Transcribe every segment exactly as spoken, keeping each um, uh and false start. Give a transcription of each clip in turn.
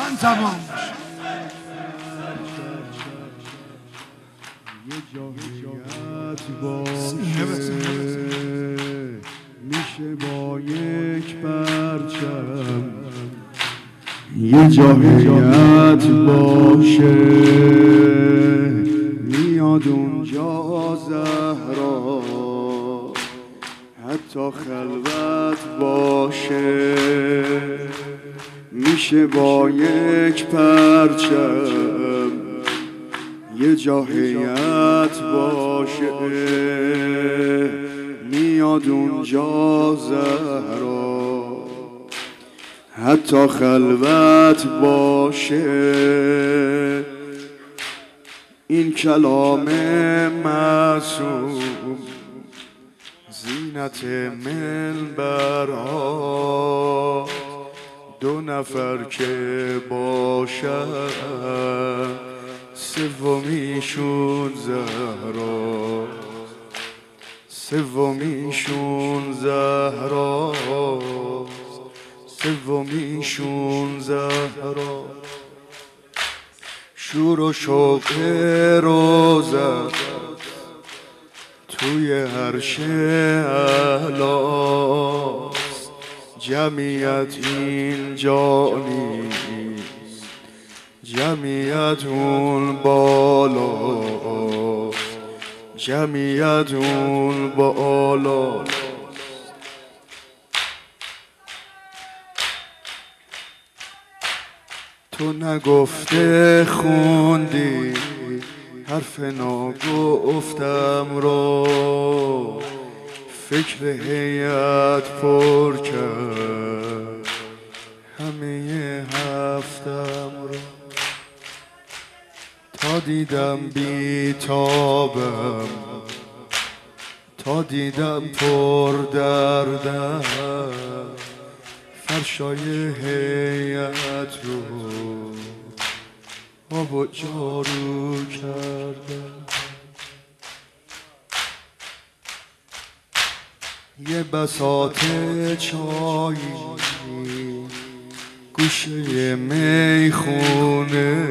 من تمام بشه. یه جاهیت باشه میشه با یک پرچم، یه جاهیت باشه میاد اونجا زهرا، حتی خلوت باشه میشه با یک پرچم، یه جاهیت باشه میاد اونجا زهرا، حتی خلوت باشه. این کلام معصوم زینت منبرها، دو نفر که باشن سومیشون زهرا، سومیشون زهرا، سومیشون زهرا. شور و شوق روزه توی عرش اعلاست، جمعیت اینجا نیست، جمعیت اون بالاست، جمعیت اون بالاست. تو نگفته خوندی حرف ناگفتم رو، فکر هیئت پر کرد همه هفتم رو. تا دیدم بیتابم، تا دیدم پر دردم، فرشای هیئت رو آب و جارو کردم. یه بساط چایی گوشه میخونه،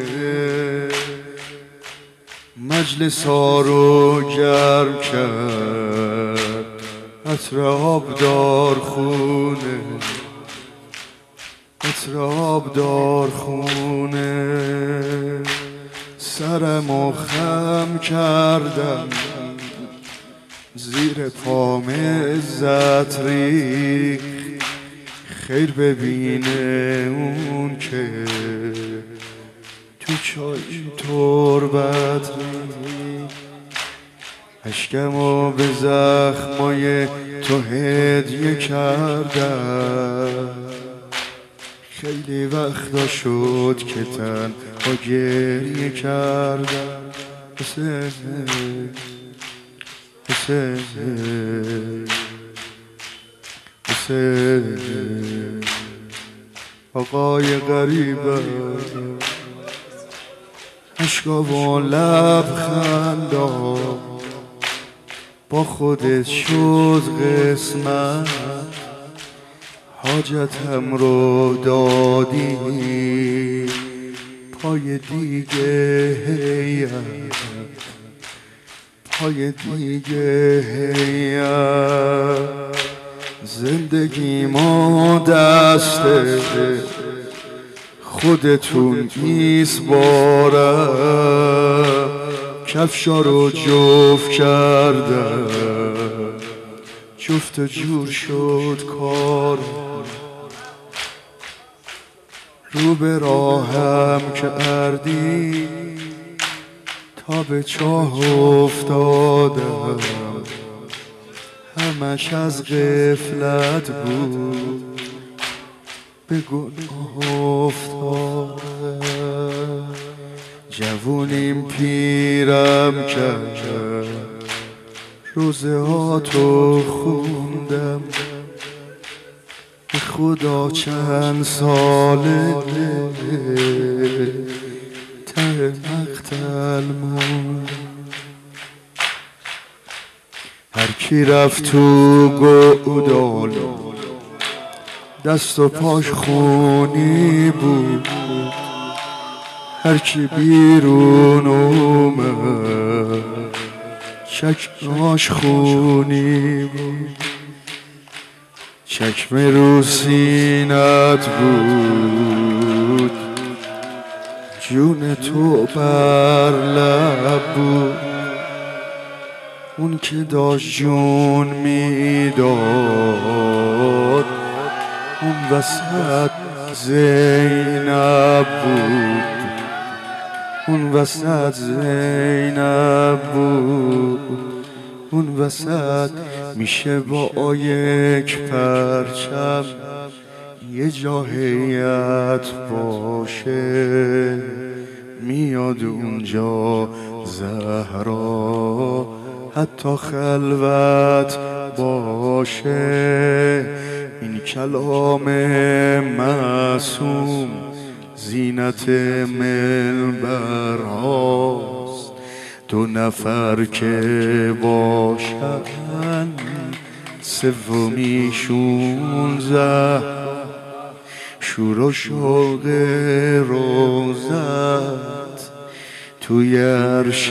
مجلس ها رو گرم کرد عطر آبدار خونه، عطر آبدار خونه. سرمو خم کردم زیر پام عزت ریخت، خیر ببینه اون که تو چای تربت ریخت. اشکمو به زخمای تو هدیه کردم، خیلی وقتا شد که تنها گریه کردم. حسین حسین حسین آقای غریبه، عشقا و لبخندا با خودت شد قسمت، حاجتم رو دادی پای دیگه هیئت، پای دیگه هیئت. زندگی ما دسته خودتون میسپارم، کفشا رو جفت کردم، جفت جور شد کار. رو به راهم کردی تا به چاه افتادم، همش از غفلت بود به گناه افتادم. جوونیم پیرم کرد، روزه ها تو خوندم، به خدا چند ساله ته مقتل موندم. هر کی رفت تو گودال دست و پاش خونی بود، هرچی بیرون اومد چکماش خونی بود. چکمه رو سینت بود، جون تو بر لب بود. اون که داشت جون میداد اون وسط زینب بود، اون وسط زینب بود. اون وسط میشه با یک پرچم یه جا هیئت باشه، میاد اونجا زهرا حتی خلوت باشه. این کلام معصوم زینت منبر هاست، دو نفر که باشن سومیشون زهرا، شور و شوق روزت توی عرش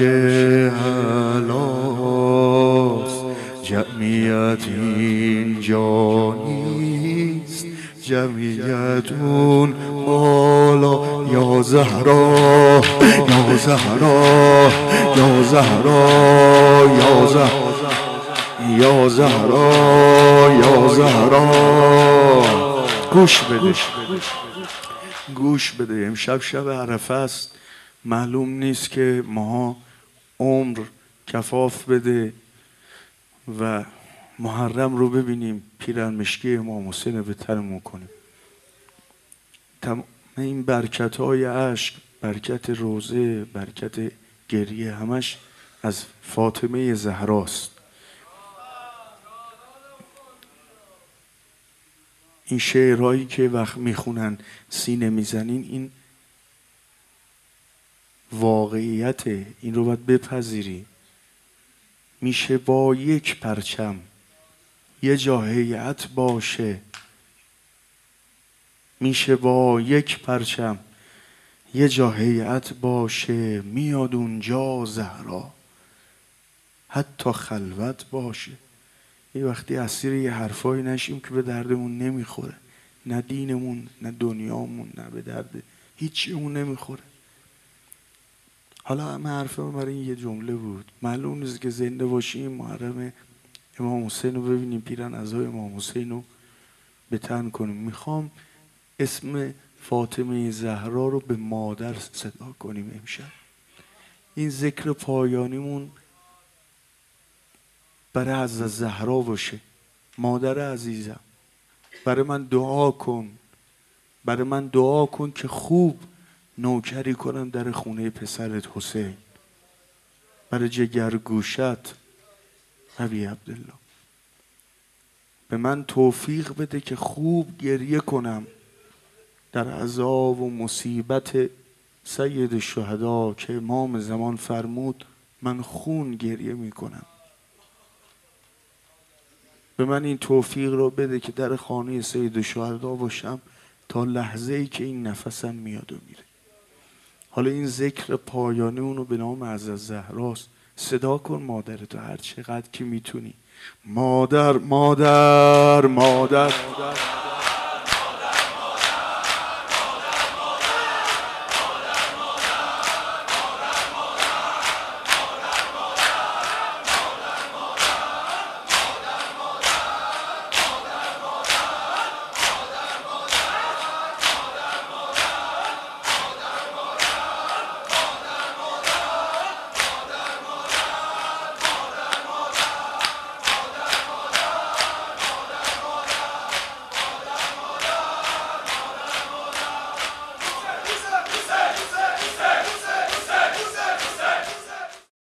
علاست. جمعیت اینجا نیست، جمعیت اون بالا. یا زهرا یا زهرا یا زهرا یا زهرا یا زهرا یا زهرا. گوش بده گوش بده امشب شب عرفه است، معلوم نیست که ماها عمر کفاف بده و محرم رو ببینیم، پیرن مشکی امام حسین به تنمون کنیم. تمام این برکت های عشق، برکت روزه، برکت گریه، همش از فاطمه زهراست. این شعرهایی که وقت میخونن سینه میزنین این واقعیت، این رو باید بپذیری. میشه با یک پرچم یه جا هیئت باشه، میشه با یک پرچم یه جا هیئت باشه، میاد اونجا زهرا حتی خلوت باشه. یه وقتی اسیر یه حرفایی نشیم که به دردمون نمیخوره، نه دینمون نه دنیامون نه به درد هیچیمون نمیخوره. حالا همه حرف من برای این یه جمله بود. معلوم نیست که زنده باشیم محرم امام حسین رو ببینیم، پیرن عزای امام حسین رو به تن کنیم. میخوام اسم فاطمه زهرا رو به مادر صدا کنیم امشب. این ذکر پایانیمون برای حضرت زهرا باشه. مادر عزیزم، برای من دعا کن، برای من دعا کن که خوب نوکری کنم در خونه پسرت حسین. برای جگرگوشت ابی عبدالله به من توفیق بده که خوب گریه کنم در عذاب و مصیبت سید الشهدا که امام زمان فرمود من خون گریه میکنم. به من این توفیق رو بده که در خانه سید الشهدا باشم تا لحظه ای که این نفسم میاد و میره. حالا این ذکر پایانی اونو به نام حضرت زهراست. صدا کن مادرتو هر چقدر که میتونی. مادر مادر مادر, مادر